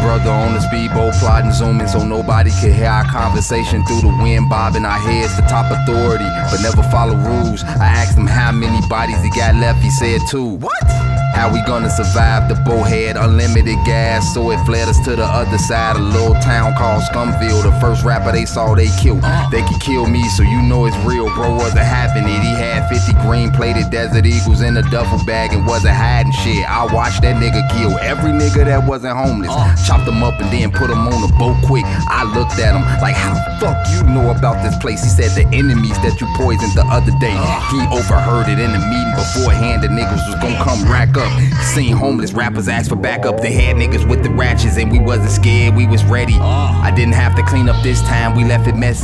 brother on the speedboat plotting, zooming so nobody could hear our conversation through the wind, bobbing our heads to top authority, but never follow rules. I asked him how many bodies he got left, he said 2. What? How we gonna survive? The boat had unlimited gas, so it fled us to the other side, a little town called Scumville. The first rapper they saw, they killed. They could kill me, so you know it's real, bro wasn't having it. He had 50 green-plated Desert Eagles in a duffel bag and wasn't hiding shit. I watched that nigga kill every nigga that wasn't homeless. Chopped them up and then put them on the boat quick. I looked at him like, how the fuck you know about this place? He said the enemies that you poisoned the other day. He overheard it in the meeting beforehand. The niggas was gonna come rack up. Seen homeless rappers ask for backup. They had niggas with the ratchets and we wasn't scared, we was ready. I didn't have to clean up this time, we left it messy.